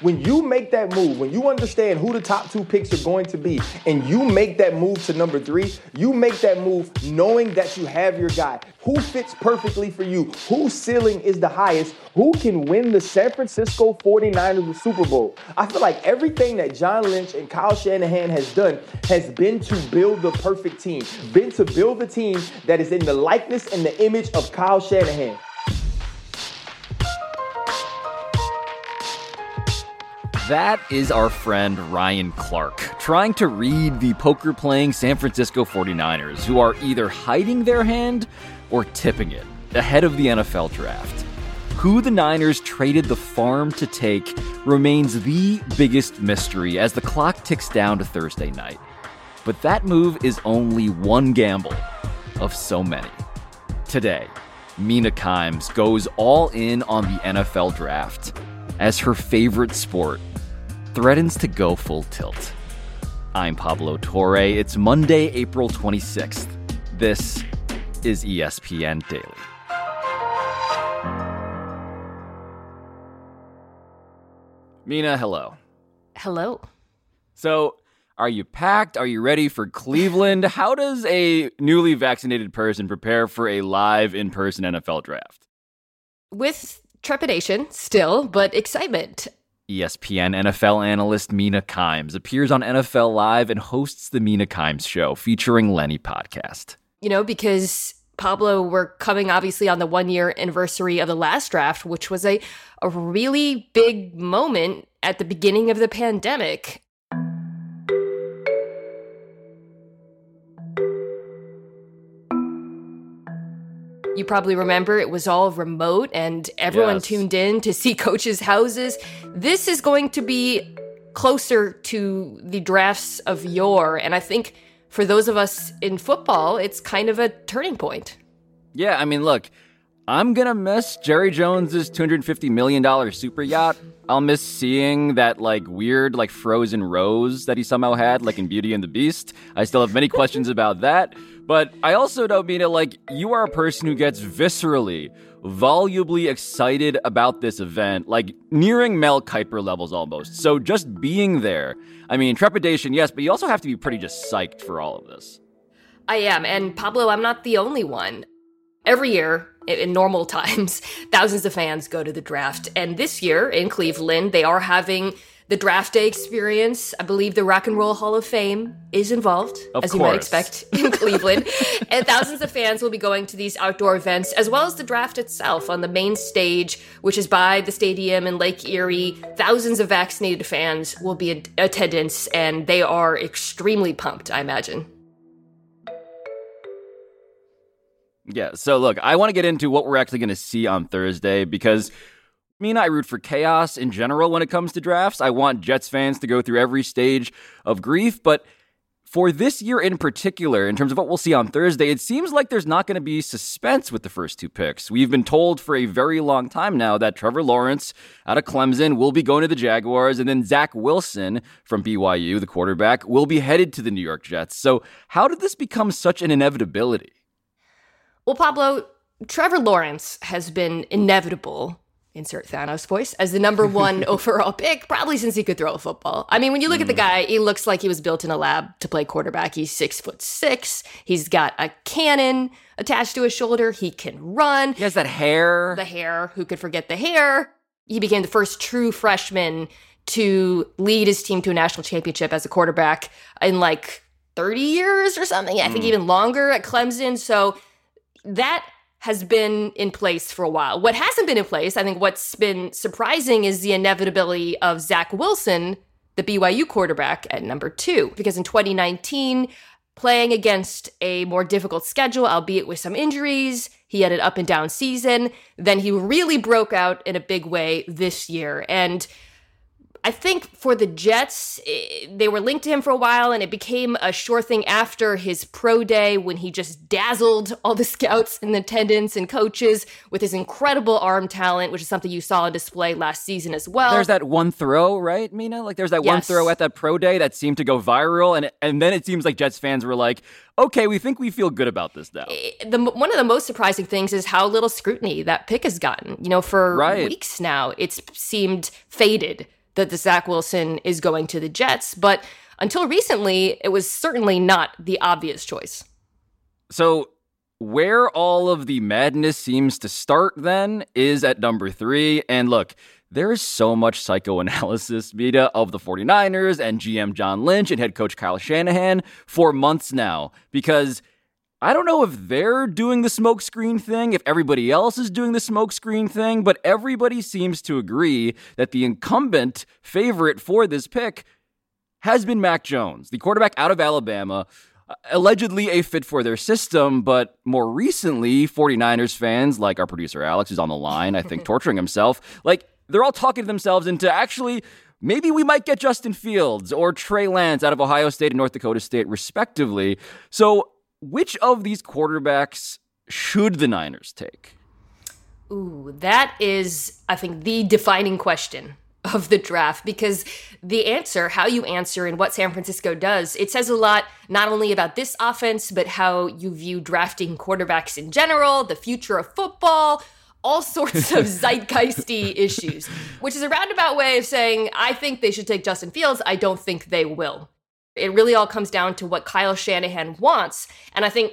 When you make that move, when you understand who the top 2 picks are going to be, and you make that move to number 3, you make that move knowing that you have your guy. Who fits perfectly for you? Whose ceiling is the highest? Who can win the San Francisco 49ers the Super Bowl? I feel like everything that John Lynch and Kyle Shanahan has done has been to build the perfect team, been to build a team that is in the likeness and the image of Kyle Shanahan. That is our friend Ryan Clark, trying to read the poker-playing San Francisco 49ers, who are either hiding their hand or tipping it ahead of the NFL draft. Who the Niners traded the farm to take remains the biggest mystery as the clock ticks down to Thursday night. But that move is only one gamble of so many. Today, Mina Kimes goes all in on the NFL draft as her favorite sport threatens to go full tilt. I'm Pablo Torre. It's Monday, April 26th. This is ESPN Daily. Mina, hello. Hello. So, are you packed? Are you ready for Cleveland? How does a newly vaccinated person prepare for a live in-person NFL draft? With trepidation still, but excitement. ESPN NFL analyst Mina Kimes appears on NFL Live and hosts the Mina Kimes Show, featuring Lenny podcast. You know, because, Pablo, we're coming obviously on the 1-year anniversary of the last draft, which was a really big moment at the beginning of the pandemic. You probably remember it was all remote and everyone tuned in to see coaches' houses. This is going to be closer to the drafts of yore. And I think for those of us in football, it's kind of a turning point. Yeah, I mean, look, I'm going to miss Jerry Jones's $250 million super yacht. I'll miss seeing that, weird, frozen rose that he somehow had, in Beauty and the Beast. I still have many questions about that. But I also don't mean it you are a person who gets viscerally, volubly excited about this event, nearing Mel Kiper levels almost. So just being there, I mean, trepidation, yes, but you also have to be pretty just psyched for all of this. I am, and Pablo, I'm not the only one. Every year, in normal times, thousands of fans go to the draft. And this year, in Cleveland, they are having the draft day experience. I believe the Rock and Roll Hall of Fame is involved, as you might expect, in Cleveland. And thousands of fans will be going to these outdoor events, as well as the draft itself on the main stage, which is by the stadium in Lake Erie. Thousands of vaccinated fans will be in attendance, and they are extremely pumped, I imagine. Yeah, so look, I want to get into what we're actually going to see on Thursday because I root for chaos in general when it comes to drafts. I want Jets fans to go through every stage of grief, but for this year in particular, in terms of what we'll see on Thursday, it seems like there's not going to be suspense with the first 2 picks. We've been told for a very long time now that Trevor Lawrence out of Clemson will be going to the Jaguars, and then Zach Wilson from BYU, the quarterback, will be headed to the New York Jets. So how did this become such an inevitability? Well, Pablo, Trevor Lawrence has been inevitable, insert Thanos voice, as the number 1 overall pick, probably since he could throw a football. I mean, when you look at the guy, he looks like he was built in a lab to play quarterback. He's 6'6". He's got a cannon attached to his shoulder. He can run. He has that hair. The hair. Who could forget the hair? He became the first true freshman to lead his team to a national championship as a quarterback in 30 years or something. I think even longer at Clemson. So that has been in place for a while. What hasn't been in place, I think what's been surprising is the inevitability of Zach Wilson, the BYU quarterback, at number 2. Because in 2019, playing against a more difficult schedule, albeit with some injuries, he had an up and down season. Then he really broke out in a big way this year. And I think for the Jets, they were linked to him for a while, and it became a sure thing after his pro day when he just dazzled all the scouts and attendants and coaches with his incredible arm talent, which is something you saw on display last season as well. There's that one throw, right, Mina? There's that one throw at that pro day that seemed to go viral, and then it seems like Jets fans were like, okay, we think we feel good about this now. One of the most surprising things is how little scrutiny that pick has gotten. For weeks now, it's seemed faded. that the Zach Wilson is going to the Jets, but until recently, it was certainly not the obvious choice. So where all of the madness seems to start then is at number 3. And look, there is so much psychoanalysis, Mita, of the 49ers and GM John Lynch and head coach Kyle Shanahan for months now, because I don't know if they're doing the smokescreen thing, if everybody else is doing the smokescreen thing, but everybody seems to agree that the incumbent favorite for this pick has been Mac Jones, the quarterback out of Alabama, allegedly a fit for their system, but more recently, 49ers fans, like our producer Alex, who's on the line, I think, torturing himself, they're all talking themselves into actually, maybe we might get Justin Fields or Trey Lance out of Ohio State and North Dakota State, respectively. So which of these quarterbacks should the Niners take? Ooh, that is, I think, the defining question of the draft, because the answer, how you answer and what San Francisco does, it says a lot not only about this offense, but how you view drafting quarterbacks in general, the future of football, all sorts of zeitgeisty issues, which is a roundabout way of saying, I think they should take Justin Fields. I don't think they will. It really all comes down to what Kyle Shanahan wants. And I think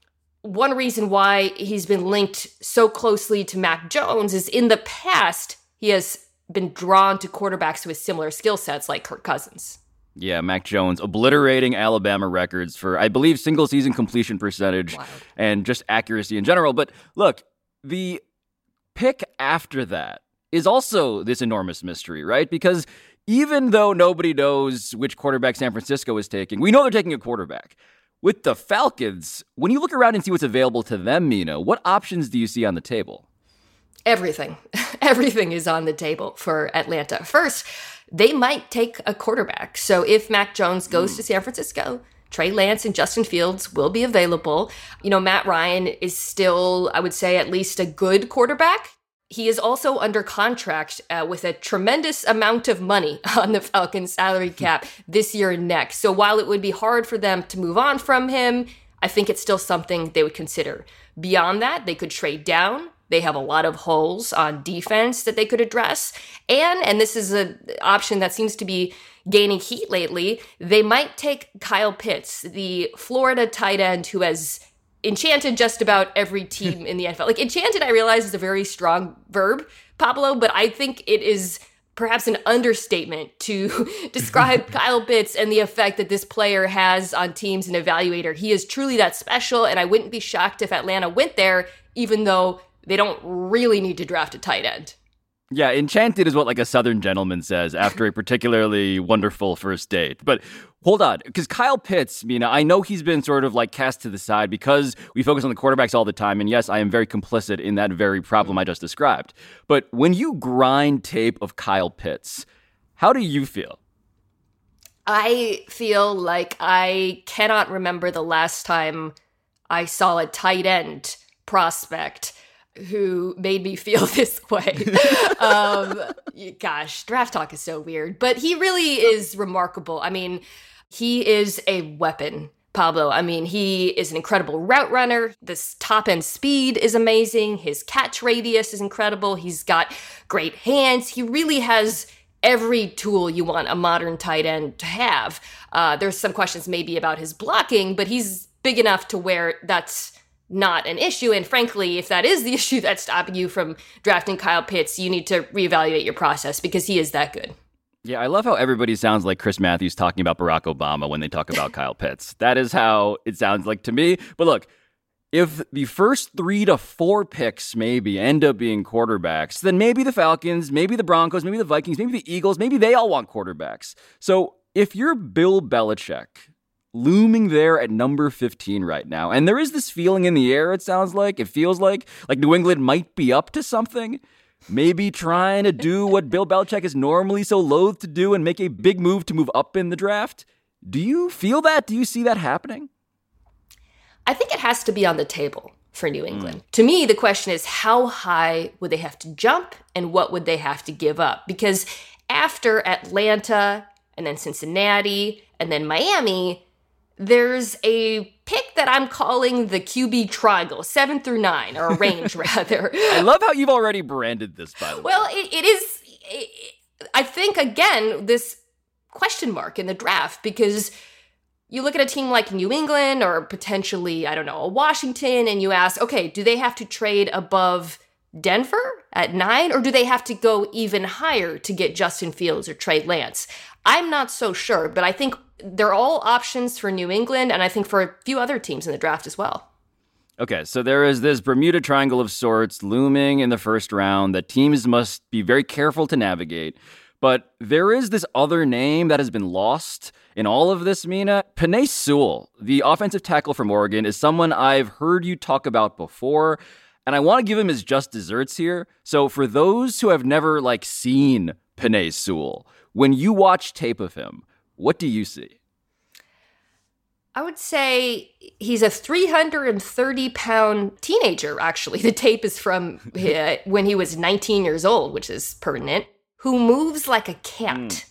one reason why he's been linked so closely to Mac Jones is in the past, he has been drawn to quarterbacks with similar skill sets like Kirk Cousins. Yeah, Mac Jones obliterating Alabama records for, I believe, single season completion percentage and just accuracy in general. But look, the pick after that is also this enormous mystery, right? Because even though nobody knows which quarterback San Francisco is taking, we know they're taking a quarterback. With the Falcons, when you look around and see what's available to them, Mina, what options do you see on the table? Everything. Everything is on the table for Atlanta. First, they might take a quarterback. So if Mac Jones goes to San Francisco, Trey Lance and Justin Fields will be available. Matt Ryan is still, I would say, at least a good quarterback. He is also under contract with a tremendous amount of money on the Falcons salary cap this year and next. So while it would be hard for them to move on from him, I think it's still something they would consider. Beyond that, they could trade down. They have a lot of holes on defense that they could address. And this is an option that seems to be gaining heat lately, they might take Kyle Pitts, the Florida tight end who has enchanted just about every team in the NFL. Enchanted, I realize, is a very strong verb, Pablo, but I think it is perhaps an understatement to describe Kyle Pitts and the effect that this player has on teams and evaluator. He is truly that special, and I wouldn't be shocked if Atlanta went there, even though they don't really need to draft a tight end. Yeah, enchanted is what a Southern gentleman says after a particularly wonderful first date. But hold on, because Kyle Pitts, Mina, I know he's been sort of cast to the side because we focus on the quarterbacks all the time. And yes, I am very complicit in that very problem I just described. But when you grind tape of Kyle Pitts, how do you feel? I feel like I cannot remember the last time I saw a tight end prospect who made me feel this way. Gosh, draft talk is so weird, but he really is remarkable. I mean, he is a weapon, Pablo. I mean, he is an incredible route runner. This top end speed is amazing. His catch radius is incredible. He's got great hands. He really has every tool you want a modern tight end to have. There's some questions maybe about his blocking, but he's big enough to where that's not an issue. And frankly, if that is the issue that's stopping you from drafting Kyle Pitts, you need to reevaluate your process because he is that good. Yeah, I love how everybody sounds like Chris Matthews talking about Barack Obama when they talk about Kyle Pitts. That is how it sounds like to me. But look, if the first 3 to 4 picks maybe end up being quarterbacks, then maybe the Falcons, maybe the Broncos, maybe the Vikings, maybe the Eagles, maybe they all want quarterbacks. So if you're Bill Belichick, looming there at number 15 right now, and there is this feeling in the air, it sounds like, it feels like New England might be up to something, maybe trying to do what Bill Belichick is normally so loath to do and make a big move to move up in the draft. Do you feel that? Do you see that happening? I think it has to be on the table for New England. To me, the question is how high would they have to jump and what would they have to give up? Because after Atlanta and then Cincinnati and then Miami, there's a pick that I'm calling the QB triangle, 7 through 9, or a range rather. I love how you've already branded this, by the way. Well, it is. I think, again, this question mark in the draft, because you look at a team like New England or potentially, I don't know, a Washington, and you ask, okay, do they have to trade above Denver at 9, or do they have to go even higher to get Justin Fields or Trey Lance? I'm not so sure, but I think they're all options for New England, and I think for a few other teams in the draft as well. Okay, so there is this Bermuda Triangle of sorts looming in the first round that teams must be very careful to navigate. But there is this other name that has been lost in all of this, Mina. Penei Sewell, the offensive tackle from Oregon, is someone I've heard you talk about before, and I want to give him his just desserts here. So for those who have never, seen Penei Sewell, when you watch tape of him, what do you see? I would say he's a 330-pound teenager, actually. The tape is from when he was 19 years old, which is pertinent, who moves like a cat.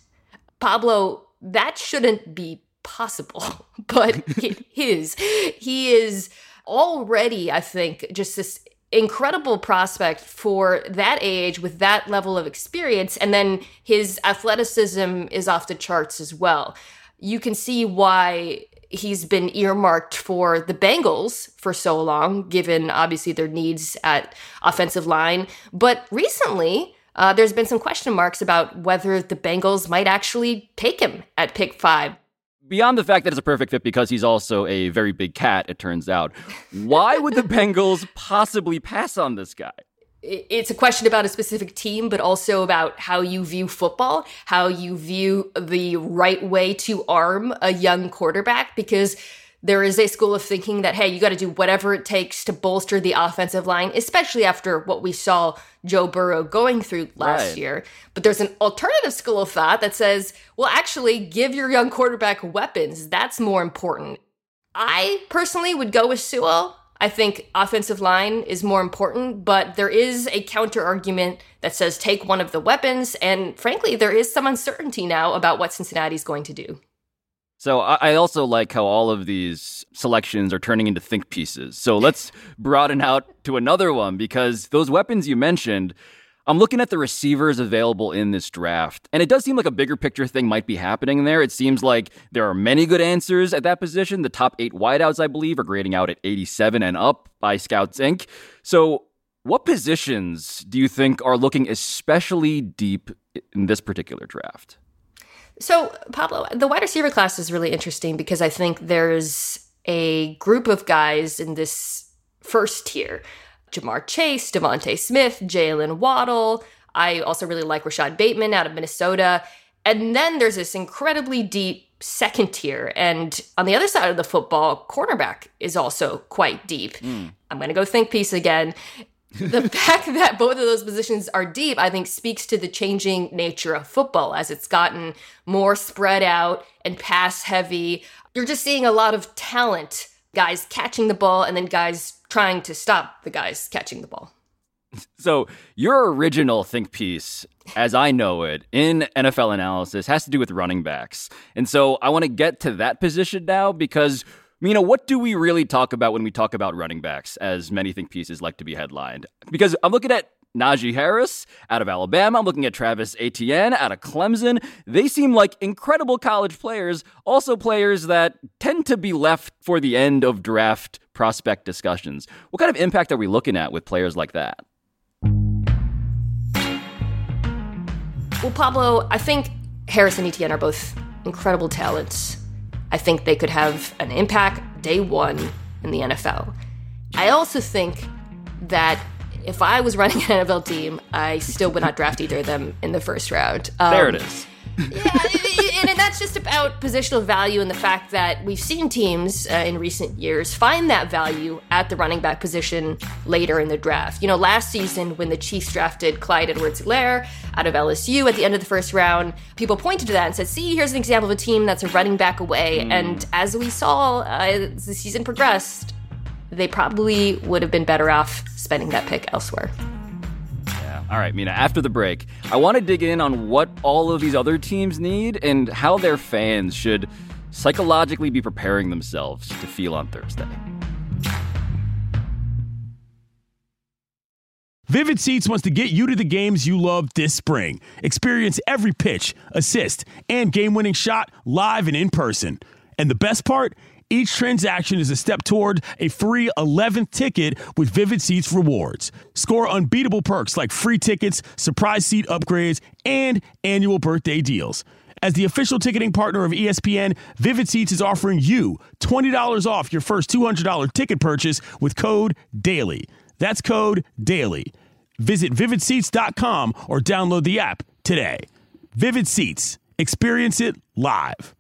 Pablo, that shouldn't be possible, but it is. He is already, I think, just this incredible prospect for that age with that level of experience, and then his athleticism is off the charts as well. You can see why he's been earmarked for the Bengals for so long, given obviously their needs at offensive line. But recently, there's been some question marks about whether the Bengals might actually take him at pick 5. Beyond the fact that it's a perfect fit because he's also a very big cat, it turns out, why would the Bengals possibly pass on this guy? It's a question about a specific team, but also about how you view football, how you view the right way to arm a young quarterback, because there is a school of thinking that, hey, you got to do whatever it takes to bolster the offensive line, especially after what we saw Joe Burrow going through last year. But there's an alternative school of thought that says, well, actually, give your young quarterback weapons. That's more important. I personally would go with Sewell. I think offensive line is more important, but there is a counter argument that says take one of the weapons. And frankly, there is some uncertainty now about what Cincinnati's going to do. So I also like how all of these selections are turning into think pieces. So let's broaden out to another one, because those weapons you mentioned, I'm looking at the receivers available in this draft, and it does seem like a bigger picture thing might be happening there. It seems like there are many good answers at that position. The top 8 wideouts, I believe, are grading out at 87 and up by Scouts Inc. So what positions do you think are looking especially deep in this particular draft? So, Pablo, the wide receiver class is really interesting because I think there's a group of guys in this first tier. Jamar Chase, Devontae Smith, Jalen Waddle. I also really like Rashad Bateman out of Minnesota. And then there's this incredibly deep second tier. And on the other side of the football, cornerback is also quite deep. I'm going to go think piece again. The fact that both of those positions are deep, I think, speaks to the changing nature of football as it's gotten more spread out and pass heavy. You're just seeing a lot of talent, guys catching the ball and then guys trying to stop the guys catching the ball. So your original think piece, as I know it, in NFL analysis has to do with running backs. And so I want to get to that position now because, what do we really talk about when we talk about running backs, as many think pieces like to be headlined? Because I'm looking at Najee Harris out of Alabama. I'm looking at Travis Etienne out of Clemson. They seem like incredible college players, also players that tend to be left for the end of draft prospect discussions. What kind of impact are we looking at with players like that? Well, Pablo, I think Harris and Etienne are both incredible talents. I think they could have an impact day one in the NFL. I also think that if I was running an NFL team, I still would not draft either of them in the first round. There it is. Yeah, and that's just about positional value and the fact that we've seen teams in recent years find that value at the running back position later in the draft. Last season when the Chiefs drafted Clyde Edwards-Helaire out of LSU at the end of the first round, people pointed to that and said, see, here's an example of a team that's a running back away. And as we saw as the season progressed, they probably would have been better off spending that pick elsewhere. All right, Mina, after the break, I want to dig in on what all of these other teams need and how their fans should psychologically be preparing themselves to feel on Thursday. Vivid Seats wants to get you to the games you love this spring. Experience every pitch, assist, and game-winning shot live and in person. And the best part? Each transaction is a step toward a free 11th ticket with Vivid Seats rewards. Score unbeatable perks like free tickets, surprise seat upgrades, and annual birthday deals. As the official ticketing partner of ESPN, Vivid Seats is offering you $20 off your first $200 ticket purchase with code DAILY. That's code DAILY. Visit vividseats.com or download the app today. Vivid Seats. Experience it live.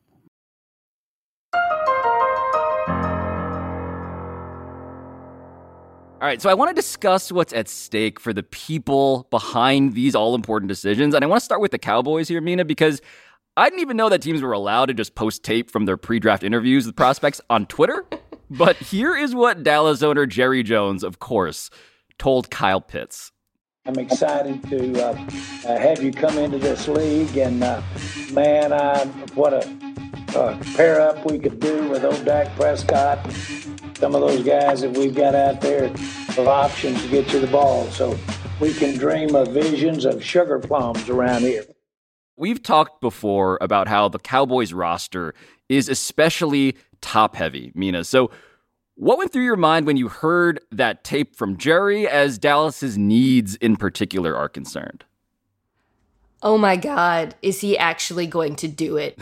All right, so I want to discuss what's at stake for the people behind these all-important decisions. And I want to start with the Cowboys here, Mina, because I didn't even know that teams were allowed to just post tape from their pre-draft interviews with prospects on Twitter. But here is what Dallas owner Jerry Jones, of course, told Kyle Pitts. I'm excited to have you come into this league, and man, what a pair up we could do with old Dak Prescott. Some of those guys that we've got out there of options to get you the ball, so we can dream of visions of sugar plums around here. We've talked before about how the Cowboys roster is especially top-heavy, Mina. So what went through your mind when you heard that tape from Jerry as Dallas's needs in particular are concerned? Oh my God, is he actually going to do it?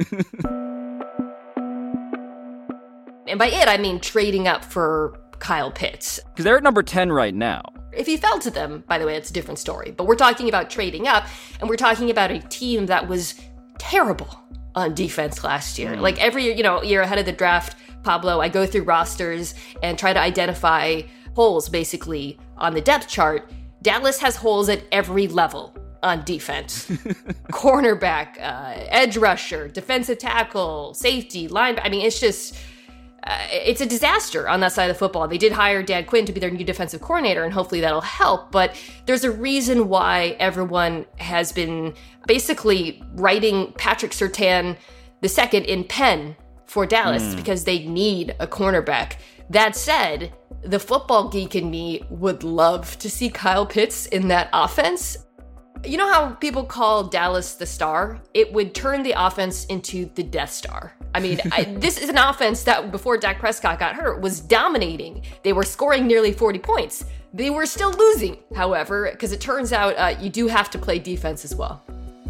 And by it, I mean trading up for Kyle Pitts. Because they're at number 10 right now. If he fell to them, by the way, it's a different story. But we're talking about trading up, and we're talking about a team that was terrible on defense last year. Like every year ahead of the draft, Pablo, I go through rosters and try to identify holes, basically, on the depth chart. Dallas has holes at every level on defense. Cornerback, edge rusher, defensive tackle, safety, linebacker. I mean, it's just... it's a disaster on that side of the football. They did hire Dan Quinn to be their new defensive coordinator, and hopefully that'll help. But there's a reason why everyone has been basically writing Patrick Surtain II in pen for Dallas because they need a cornerback. That said, the football geek in me would love to see Kyle Pitts in that offense. You know how people call Dallas the Star? It would turn the offense into the Death Star. I mean, this is an offense that, before Dak Prescott got hurt, was dominating. They were scoring nearly 40 points. They were still losing, however, because it turns out you do have to play defense as well.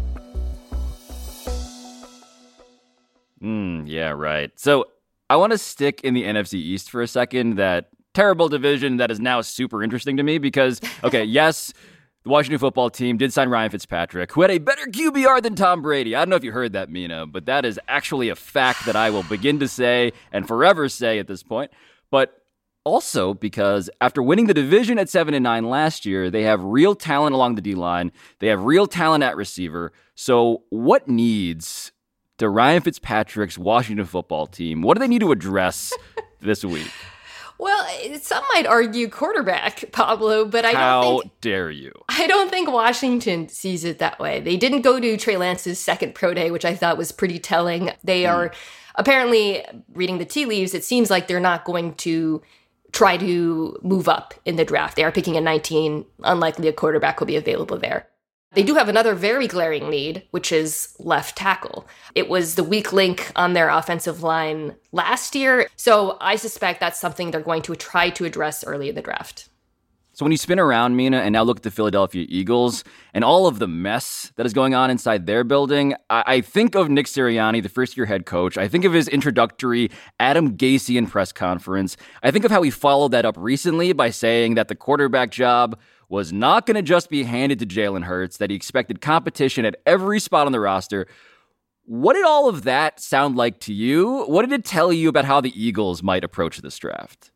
Yeah, right. So I want to stick in the NFC East for a second, that terrible division that is now super interesting to me because, okay, yes, the Washington football team did sign Ryan Fitzpatrick, who had a better QBR than Tom Brady. I don't know if you heard that, Mina, but that is actually a fact that I will begin to say and forever say at this point. But also because after winning the division at 7-9 last year, they have real talent along the D-line. They have real talent at receiver. So what needs to Ryan Fitzpatrick's Washington football team? What do they need to address this week? Well, some might argue quarterback, Pablo, but How dare you? I don't think Washington sees it that way. They didn't go to Trey Lance's second pro day, which I thought was pretty telling. They are apparently, reading the tea leaves, it seems like they're not going to try to move up in the draft. They are picking at 19. Unlikely a quarterback will be available there. They do have another very glaring need, which is left tackle. It was the weak link on their offensive line last year, so I suspect that's something they're going to try to address early in the draft. So when you spin around, Mina, and now look at the Philadelphia Eagles and all of the mess that is going on inside their building, I think of Nick Sirianni, the first-year head coach. I think of his introductory Adam Gasian press conference. I think of how he followed that up recently by saying that the quarterback job was not going to just be handed to Jalen Hurts, that he expected competition at every spot on the roster. What did all of that sound like to you? What did it tell you about how the Eagles might approach this draft?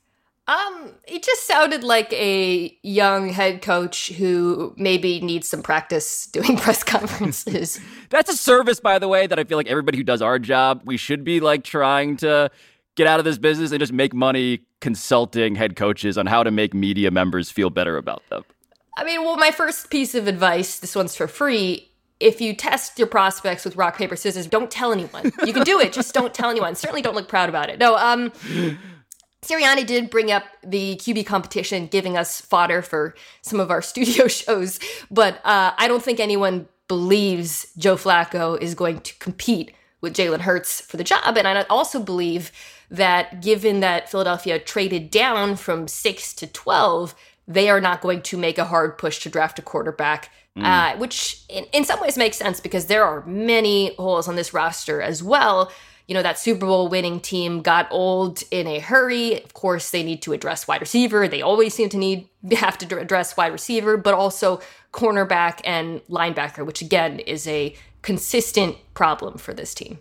It just sounded like a young head coach who maybe needs some practice doing press conferences. That's a service, by the way, that I feel like everybody who does our job, we should be like trying to get out of this business and just make money consulting head coaches on how to make media members feel better about them. I mean, well, my first piece of advice, this one's for free. If you test your prospects with rock, paper, scissors, don't tell anyone. You can do it, just don't tell anyone. Certainly don't look proud about it. No, Sirianni did bring up the QB competition, giving us fodder for some of our studio shows, but I don't think anyone believes Joe Flacco is going to compete with Jalen Hurts for the job. And I also believe that given that Philadelphia traded down from 6 to 12, they are not going to make a hard push to draft a quarterback, which in some ways makes sense because there are many holes on this roster as well. You know, that Super Bowl winning team got old in a hurry. Of course, they need to address wide receiver. They always seem to have to address wide receiver, but also cornerback and linebacker, which again is a consistent problem for this team.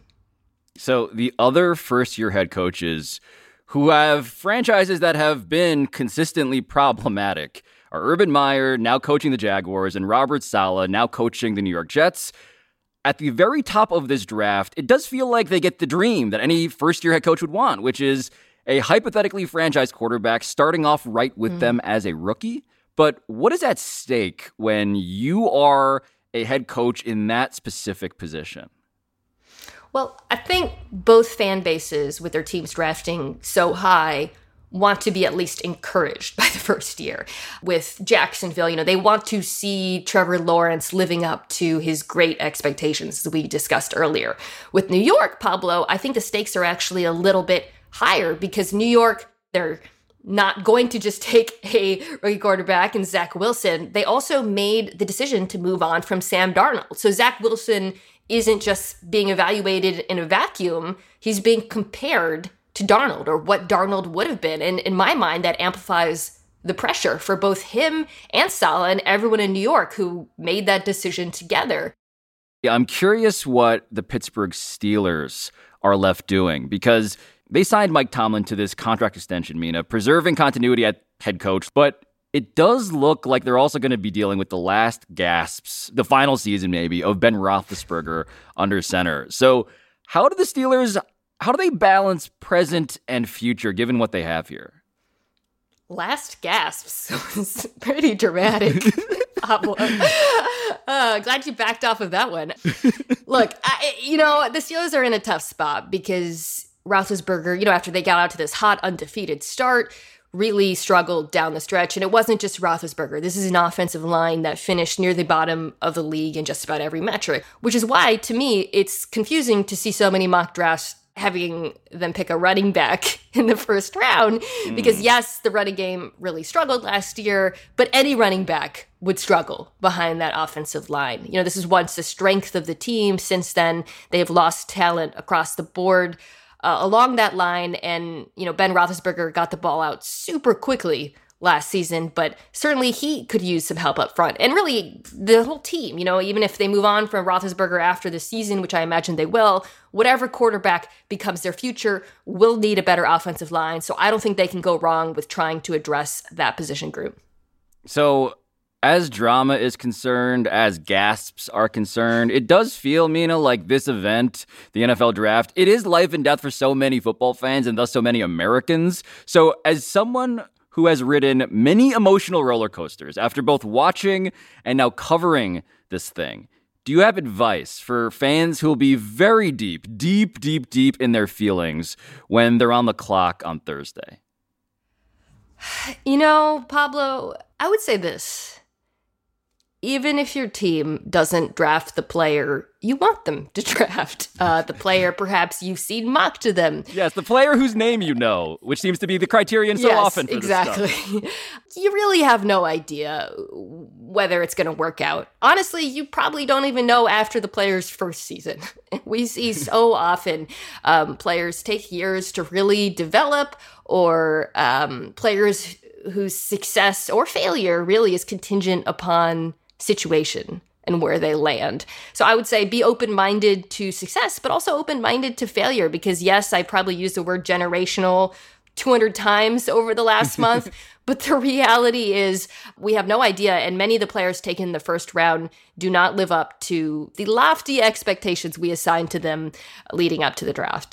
So the other first-year head coaches who have franchises that have been consistently problematic are Urban Meyer, now coaching the Jaguars, and Robert Saleh, now coaching the New York Jets. At the very top of this draft, it does feel like they get the dream that any first-year head coach would want, which is a hypothetically franchised quarterback starting off right with them as a rookie. But what is at stake when you are a head coach in that specific position? Well, I think both fan bases with their teams drafting so high want to be at least encouraged by the first year. With Jacksonville, you know, they want to see Trevor Lawrence living up to his great expectations, as we discussed earlier. With New York, Pablo, I think the stakes are actually a little bit higher because New York, they're not going to just take a rookie quarterback and Zach Wilson. They also made the decision to move on from Sam Darnold. So Zach Wilson isn't just being evaluated in a vacuum. He's being compared to Darnold, or what Darnold would have been. And in my mind, that amplifies the pressure for both him and Saleh and everyone in New York who made that decision together. Yeah, I'm curious what the Pittsburgh Steelers are left doing, because they signed Mike Tomlin to this contract extension, Mina, preserving continuity at head coach, but it does look like they're also going to be dealing with the last gasps, the final season maybe, of Ben Roethlisberger under center. So how do the Steelers, how do they balance present and future given what they have here? Last gasps. It's pretty dramatic. Pablo. Glad you backed off of that one. Look, the Steelers are in a tough spot because Roethlisberger, after they got out to this hot, undefeated start, really struggled down the stretch. And it wasn't just Roethlisberger. This is an offensive line that finished near the bottom of the league in just about every metric, which is why, to me, it's confusing to see so many mock drafts having them pick a running back in the first round. Because yes, the running game really struggled last year, but any running back would struggle behind that offensive line. This is once the strength of the team. Since then, they have lost talent across the board along that line. And, Ben Roethlisberger got the ball out super quickly last season, but certainly he could use some help up front. And really, the whole team, even if they move on from Roethlisberger after the season, which I imagine they will, whatever quarterback becomes their future will need a better offensive line. So I don't think they can go wrong with trying to address that position group. So as drama is concerned, as gasps are concerned, it does feel, Mina, like this event, the NFL draft, it is life and death for so many football fans and thus so many Americans. So as someone who has ridden many emotional roller coasters after both watching and now covering this thing, do you have advice for fans who will be very deep in their feelings when they're on the clock on Thursday? Pablo, I would say this. Even if your team doesn't draft the player you want them to draft, the player perhaps you've seen mocked to them. Yes, the player whose name you know, which seems to be the criterion so often for exactly. this stuff. You really have no idea whether it's going to work out. Honestly, you probably don't even know after the player's first season. We see so often players take years to really develop, or players whose success or failure really is contingent upon situation and where they land. So I would say be open-minded to success, but also open-minded to failure, because yes, I probably used the word generational 200 times over the last month, but the reality is we have no idea, and many of the players taken in the first round do not live up to the lofty expectations we assigned to them leading up to the draft.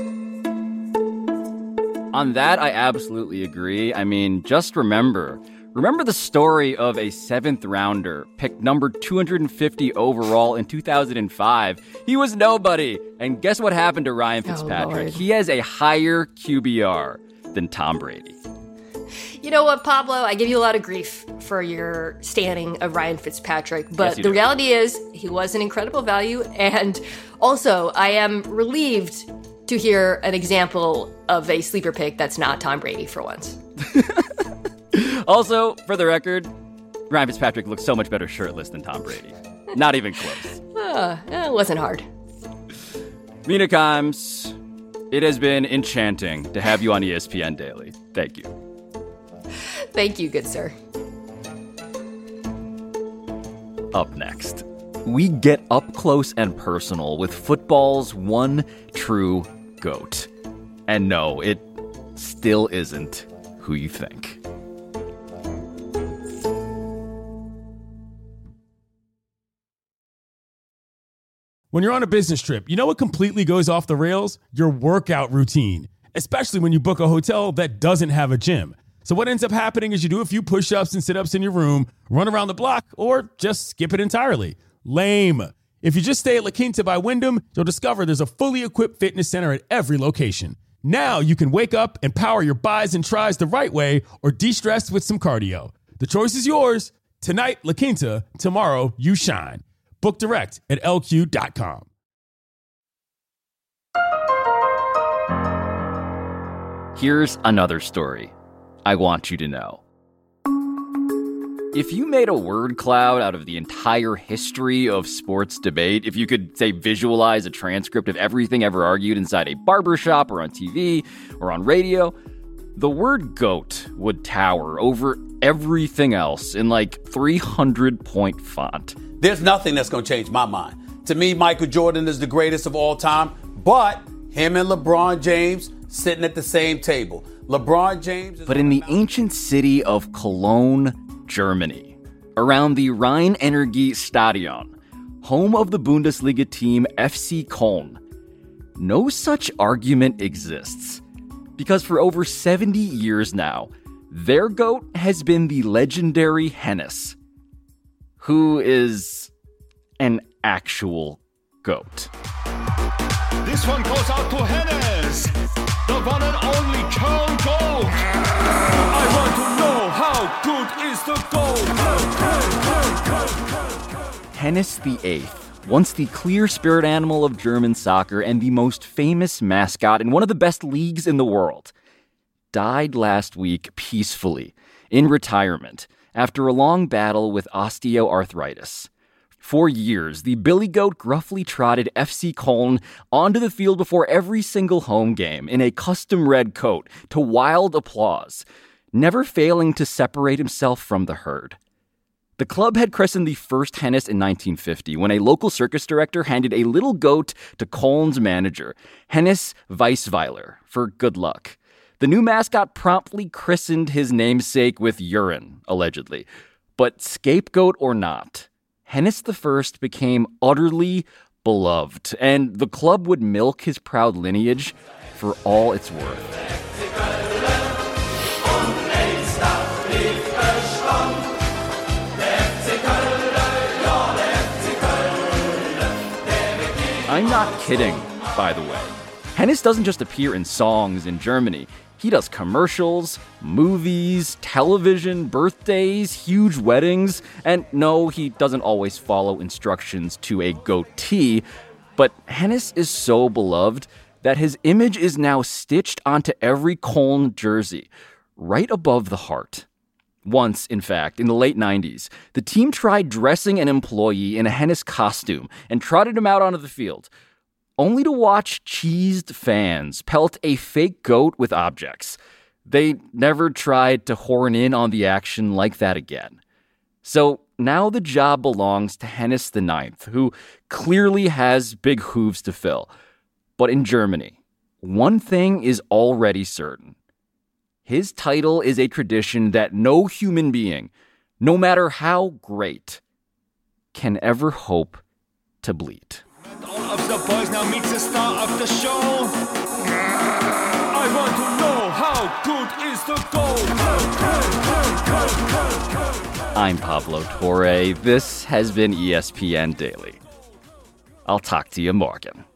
On that, I absolutely agree. I mean, just remember, Remember the story of a 7th rounder picked number 250 overall in 2005? He was nobody. And guess what happened to Ryan Fitzpatrick? He has a higher QBR than Tom Brady. You know what, Pablo? I give you a lot of grief for your standing of Ryan Fitzpatrick, but the reality is he was an incredible value. And also, I am relieved to hear an example of a sleeper pick that's not Tom Brady for once. Also, for the record, Ryan Fitzpatrick looks so much better shirtless than Tom Brady. Not even close. It wasn't hard. Mina Kimes, it has been enchanting to have you on ESPN Daily. Thank you. Thank you, good sir. Up next, we get up close and personal with football's one true GOAT. And no, it still isn't who you think. When you're on a business trip, you know what completely goes off the rails? Your workout routine, especially when you book a hotel that doesn't have a gym. So what ends up happening is you do a few push-ups and sit-ups in your room, run around the block, or just skip it entirely. Lame. If you just stay at La Quinta by Wyndham, you'll discover there's a fully equipped fitness center at every location. Now you can wake up and power your bis and tris the right way or de-stress with some cardio. The choice is yours. Tonight, La Quinta. Tomorrow, you shine. Book direct at lq.com. Here's another story I want you to know. If you made a word cloud out of the entire history of sports debate, if you could, say, visualize a transcript of everything ever argued inside a barbershop or on TV or on radio, the word GOAT would tower over everything else in like 300-point font. There's nothing that's going to change my mind. To me, Michael Jordan is the greatest of all time, but him and LeBron James sitting at the same table. LeBron James But in the ancient city of Cologne, Germany, around the Rhein-Energie-Stadion, home of the Bundesliga team FC Köln, no such argument exists. Because for over 70 years now, their GOAT has been the legendary Hennes, who is an actual GOAT. This one goes out to Hennes, the one and only Köln GOAT. I want to know how good is the GOAT. Hennes VIII, once the clear spirit animal of German soccer and the most famous mascot in one of the best leagues in the world, died last week peacefully in retirement after a long battle with osteoarthritis. For years, the Billy Goat gruffly trotted FC Köln onto the field before every single home game in a custom red coat to wild applause, never failing to separate himself from the herd. The club had christened the first Hennes in 1950 when a local circus director handed a little goat to Köln's manager, Hennes Weisweiler, for good luck. The new mascot promptly christened his namesake with urine, allegedly. But scapegoat or not, Hennes I became utterly beloved, and the club would milk his proud lineage for all it's worth. I'm not kidding, by the way. Hennes doesn't just appear in songs in Germany. He does commercials, movies, television, birthdays, huge weddings, and no, he doesn't always follow instructions to a goatee, but Hennes is so beloved that his image is now stitched onto every Köln jersey, right above the heart. Once, in fact, in the late 90s, the team tried dressing an employee in a Hennes costume and trotted him out onto the field, only to watch cheesed fans pelt a fake goat with objects. They never tried to horn in on the action like that again. So now the job belongs to Hennes IX, who clearly has big hooves to fill. But in Germany, one thing is already certain. His title is a tradition that no human being, no matter how great, can ever hope to bleat. All of the boys now meet the star of the show. I want to know how good is the GOAT. I'm Pablo Torre. This has been ESPN Daily. I'll talk to you morgen.